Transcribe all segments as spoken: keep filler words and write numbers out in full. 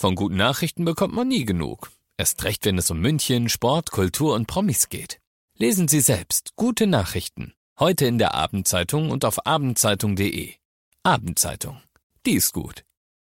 Von guten Nachrichten bekommt man nie genug. Erst recht, wenn es um München, Sport, Kultur und Promis geht. Lesen Sie selbst gute Nachrichten. Heute in der Abendzeitung und auf abendzeitung punkt de. Abendzeitung. Die ist gut.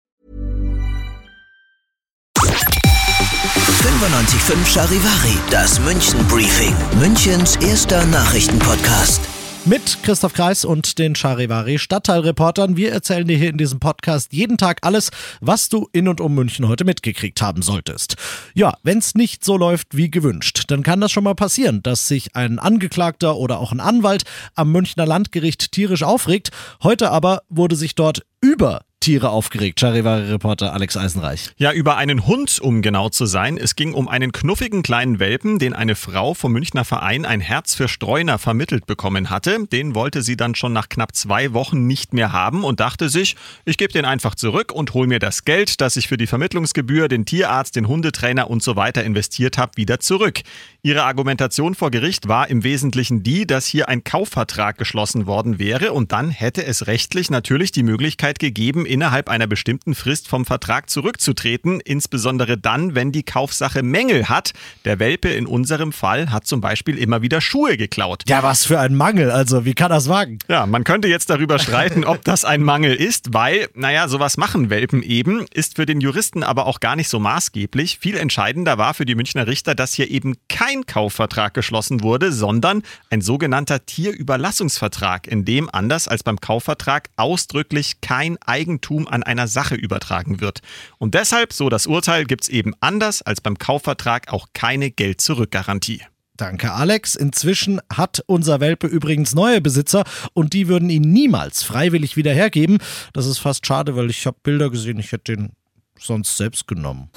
fünfundneunzig Komma fünf Charivari, das München Briefing, Münchens erster Nachrichtenpodcast. Mit Christoph Kreis und den Charivari Stadtteilreportern. Wir erzählen dir hier in diesem Podcast jeden Tag alles, was du in und um München heute mitgekriegt haben solltest. Ja, wenn es nicht so läuft wie gewünscht, dann kann das schon mal passieren, dass sich ein Angeklagter oder auch ein Anwalt am Münchner Landgericht tierisch aufregt. Heute aber wurde sich dort über Tiere aufgeregt. Charivari-Reporter Alex Eisenreich. Ja, über einen Hund, um genau zu sein. Es ging um einen knuffigen kleinen Welpen, den eine Frau vom Münchner Verein Ein Herz für Streuner vermittelt bekommen hatte. Den wollte sie dann schon nach knapp zwei Wochen nicht mehr haben und dachte sich, ich gebe den einfach zurück und hole mir das Geld, das ich für die Vermittlungsgebühr, den Tierarzt, den Hundetrainer und so weiter investiert habe, wieder zurück. Ihre Argumentation vor Gericht war im Wesentlichen die, dass hier ein Kaufvertrag geschlossen worden wäre und dann hätte es rechtlich natürlich die Möglichkeit gegeben, innerhalb einer bestimmten Frist vom Vertrag zurückzutreten, insbesondere dann, wenn die Kaufsache Mängel hat. Der Welpe in unserem Fall hat zum Beispiel immer wieder Schuhe geklaut. Ja, was für ein Mangel, also wie kann das wagen? Ja, man könnte jetzt darüber streiten, ob das ein Mangel ist, weil, naja, sowas machen Welpen eben, ist für den Juristen aber auch gar nicht so maßgeblich. Viel entscheidender war für die Münchner Richter, dass hier eben kein Kaufvertrag geschlossen wurde, sondern ein sogenannter Tierüberlassungsvertrag, in dem, anders als beim Kaufvertrag, ausdrücklich kein Eigentum an einer Sache übertragen wird. Und deshalb, so das Urteil, gibt es eben anders als beim Kaufvertrag auch keine Geld-Zurück-Garantie. Danke, Alex. Inzwischen hat unser Welpe übrigens neue Besitzer und die würden ihn niemals freiwillig wieder hergeben. Das ist fast schade, weil ich habe Bilder gesehen, ich hätte den sonst selbst genommen.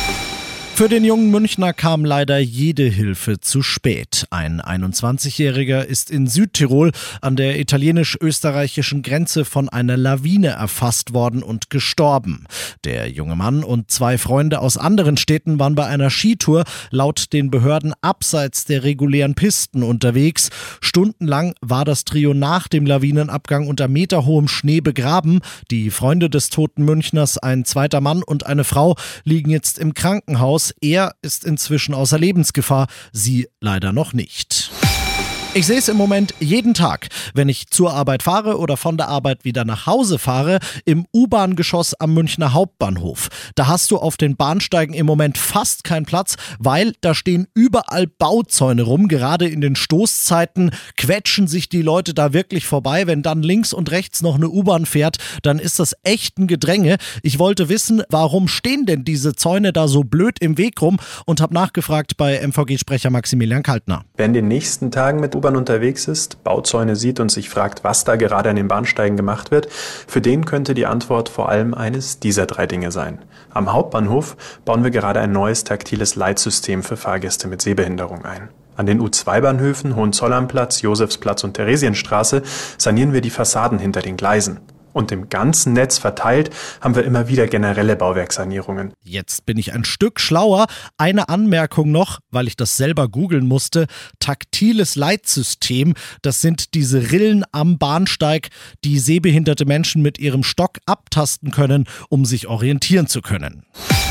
Für den jungen Münchner kam leider jede Hilfe zu spät. Ein einundzwanzigjähriger ist in Südtirol an der italienisch-österreichischen Grenze von einer Lawine erfasst worden und gestorben. Der junge Mann und zwei Freunde aus anderen Städten waren bei einer Skitour laut den Behörden abseits der regulären Pisten unterwegs. Stundenlang war das Trio nach dem Lawinenabgang unter meterhohem Schnee begraben. Die Freunde des toten Münchners, ein zweiter Mann und eine Frau, liegen jetzt im Krankenhaus. Er ist inzwischen außer Lebensgefahr, sie leider noch nicht. Ich sehe es im Moment jeden Tag, wenn ich zur Arbeit fahre oder von der Arbeit wieder nach Hause fahre, im U-Bahn-Geschoss am Münchner Hauptbahnhof. Da hast du auf den Bahnsteigen im Moment fast keinen Platz, weil da stehen überall Bauzäune rum. Gerade in den Stoßzeiten quetschen sich die Leute da wirklich vorbei. Wenn dann links und rechts noch eine U-Bahn fährt, dann ist das echt ein Gedränge. Ich wollte wissen, warum stehen denn diese Zäune da so blöd im Weg rum und habe nachgefragt bei M V G-Sprecher Maximilian Kaltner. Wer in den nächsten Tagen mit U-Bahn unterwegs ist, Bauzäune sieht und sich fragt, was da gerade an den Bahnsteigen gemacht wird, für den könnte die Antwort vor allem eines dieser drei Dinge sein. Am Hauptbahnhof bauen wir gerade ein neues taktiles Leitsystem für Fahrgäste mit Sehbehinderung ein. An den U zwei Bahnhöfen Hohenzollernplatz, Josefsplatz und Theresienstraße sanieren wir die Fassaden hinter den Gleisen. Und im ganzen Netz verteilt haben wir immer wieder generelle Bauwerkssanierungen. Jetzt bin ich ein Stück schlauer. Eine Anmerkung noch, weil ich das selber googeln musste. Taktiles Leitsystem, das sind diese Rillen am Bahnsteig, die sehbehinderte Menschen mit ihrem Stock abtasten können, um sich orientieren zu können.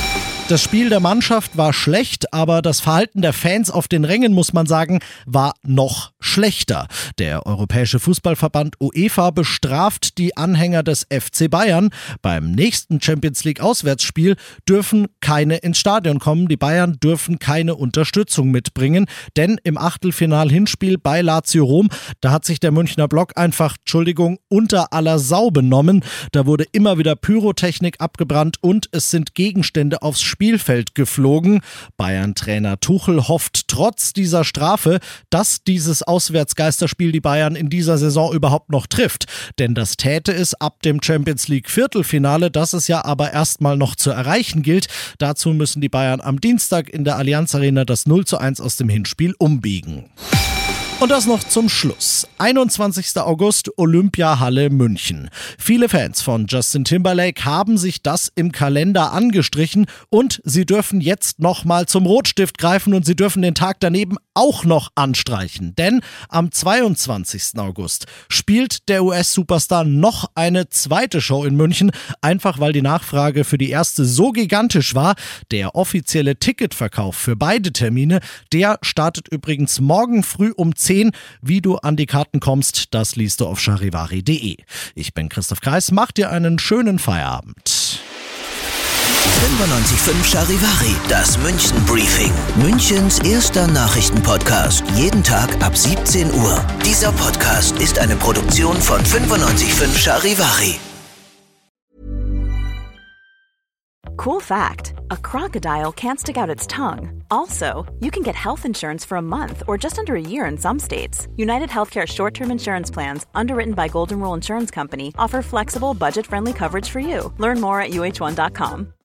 Das Spiel der Mannschaft war schlecht, aber das Verhalten der Fans auf den Rängen, muss man sagen, war noch schlechter. Der Europäische Fußballverband UEFA bestraft die Anhänger des F C Bayern. Beim nächsten Champions-League-Auswärtsspiel dürfen keine ins Stadion kommen. Die Bayern dürfen keine Unterstützung mitbringen, denn im Achtelfinal-Hinspiel bei Lazio Rom, da hat sich der Münchner Block einfach, Entschuldigung, unter aller Sau benommen. Da wurde immer wieder Pyrotechnik abgebrannt und es sind Gegenstände aufs Spiel Spielfeld geflogen. Bayern-Trainer Tuchel hofft trotz dieser Strafe, dass dieses Auswärtsgeisterspiel die Bayern in dieser Saison überhaupt noch trifft. Denn das täte es ab dem Champions-League-Viertelfinale, das es ja aber erstmal noch zu erreichen gilt. Dazu müssen die Bayern am Dienstag in der Allianz Arena das null zu eins aus dem Hinspiel umbiegen. Und das noch zum Schluss. einundzwanzigster August, Olympiahalle München. Viele Fans von Justin Timberlake haben sich das im Kalender angestrichen und sie dürfen jetzt nochmal zum Rotstift greifen und sie dürfen den Tag daneben auch noch anstreichen. Denn am zweiundzwanzigsten August spielt der U S-Superstar noch eine zweite Show in München, einfach weil die Nachfrage für die erste so gigantisch war. Der offizielle Ticketverkauf für beide Termine, der startet übrigens morgen früh um zehn. Wie du an die Karten kommst, das liest du auf charivari punkt de. Ich bin Christoph Kreis, mach dir einen schönen Feierabend. fünfundneunzig Komma fünf Charivari, das München Briefing. Münchens erster Nachrichtenpodcast. Jeden Tag ab siebzehn Uhr. Dieser Podcast ist eine Produktion von fünfundneunzig Komma fünf Charivari. Cool fact, a crocodile can't stick out its tongue. Also, you can get health insurance for a month or just under a year in some states. United Healthcare short-term insurance plans, underwritten by Golden Rule Insurance Company, offer flexible, budget-friendly coverage for you. Learn more at U H one dot com.